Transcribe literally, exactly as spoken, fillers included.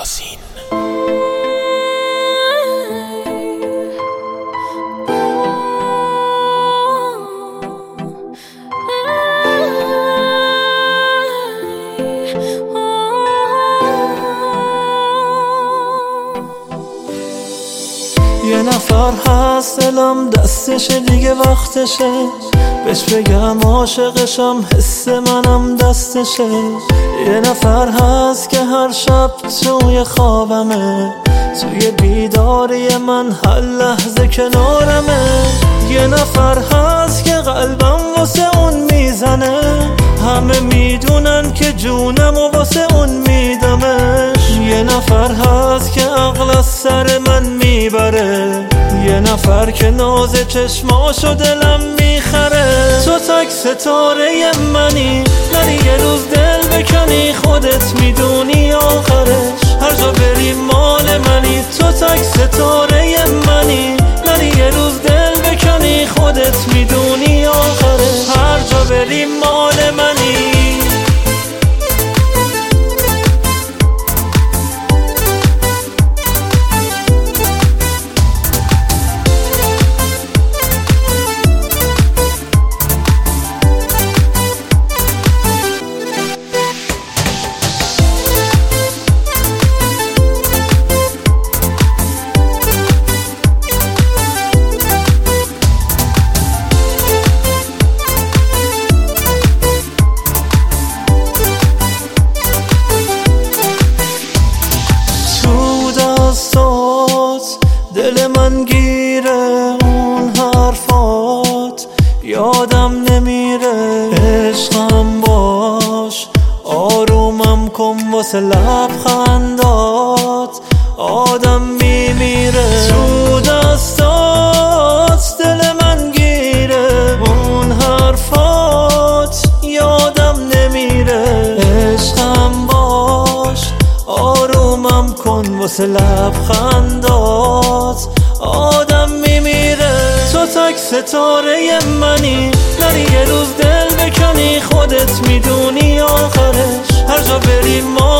یاسین. یه نفر هست دلم دستشه دیگه وقتشه، بهش بگم عاشقشم حس منم دستشه. یه نفر هست که هر شب توی خوابمه، توی بیداری من هر لحظه کنارمه. یه نفر هست که قلبم واسه اون میزنه، همه میدونن که جونم و واسه اون میدمش. یه نفر هست که عقل از سر من میبره، یه نفر که ناز چشماشو دلم میخره. تو تک ستاره منی، نری یه روز دل بکنی، خودت میدونی آخرش هر جا بری مال منی. تو تک ستاره منی، نری یه روز دل بکنی، خودت میدونی آخرش هر جا بری مال منی. دل من گیره اون حرفات، یادم نمیره عشقم باش، آرومم کن واسه لبخندات، آدم میمیره تو دستات. دل من گیره اون حرفات، یادم نمیره عشقم باش، آرومم کن واسه لبخندات، آدم میمیره. تو تک ستاره منی، نری یه روز دل بکنی، خودت میدونی آخرش هر جا بری ما